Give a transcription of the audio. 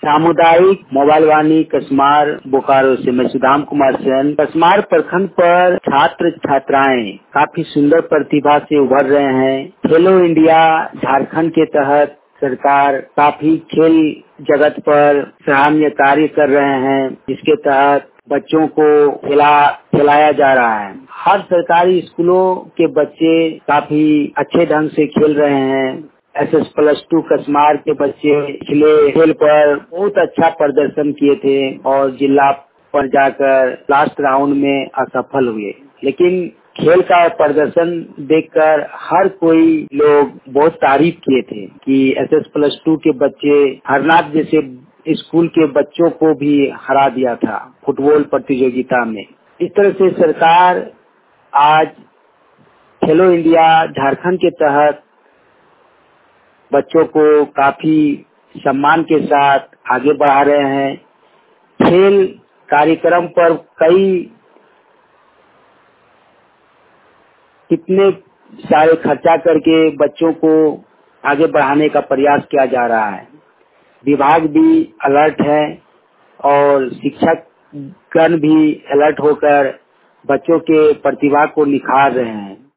सामुदायिक मोबाइल वाणी कसमार बोकारो से मैं सुदाम कुमार सेन। कसमार प्रखंड पर छात्र छात्राएं काफी सुंदर प्रतिभा से उभर रहे हैं। खेलो इंडिया झारखंड के तहत सरकार काफी खेल जगत पर सराहनीय कार्य कर रहे हैं, जिसके तहत बच्चों को खिलाया जा रहा है। हर सरकारी स्कूलों के बच्चे काफी अच्छे ढंग से खेल रहे हैं। SS+2 कसमार के बच्चे पिछले खेल पर बहुत अच्छा प्रदर्शन किए थे और जिला पर जाकर लास्ट राउंड में असफल हुए, लेकिन खेल का प्रदर्शन देखकर हर कोई लोग बहुत तारीफ किए थे कि SS+2 के बच्चे हरनाथ जैसे स्कूल के बच्चों को भी हरा दिया था फुटबॉल प्रतियोगिता में। इस तरह से सरकार आज खेलो इंडिया झारखंड के तहत बच्चों को काफी सम्मान के साथ आगे बढ़ा रहे हैं। खेल कार्यक्रम पर कितने सारे खर्चा करके बच्चों को आगे बढ़ाने का प्रयास किया जा रहा है। विभाग भी अलर्ट है और शिक्षकगण भी अलर्ट होकर बच्चों के प्रतिभा को निखार रहे हैं।